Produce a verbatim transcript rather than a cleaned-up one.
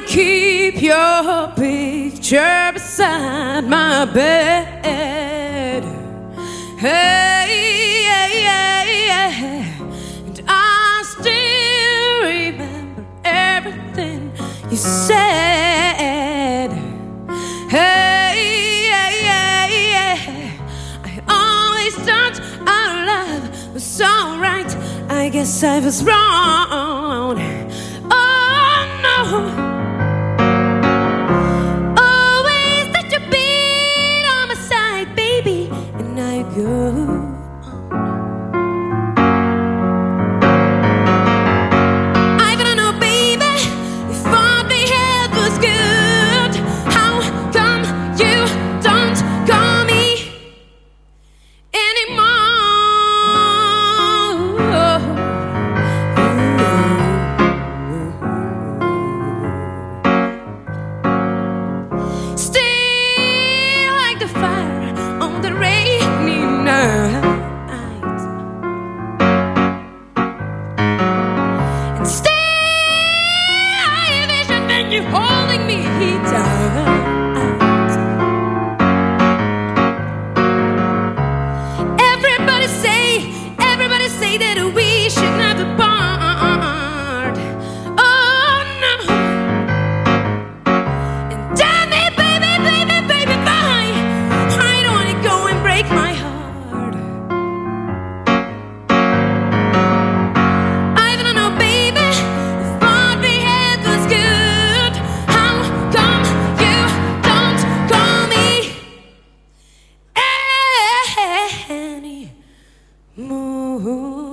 keep your picture beside my bed. Hey, yeah, yeah, yeah. And I still remember everything you said. Hey, yeah, yeah, yeah. I always thought our love was so right. I guess I was wrong. Oh no. Go. I wanna know, baby, if what we had was good, how come you don't call me anymore? Still like the fire on the rainy night, and still I envision when you're holding me tight. Everybody say, everybody say that we should never part. Oh no. And damn it, baby, baby, baby, bye. I don't wanna go and break my heart. I wanna know, baby, if what we had was good, how come you don't call me anymore?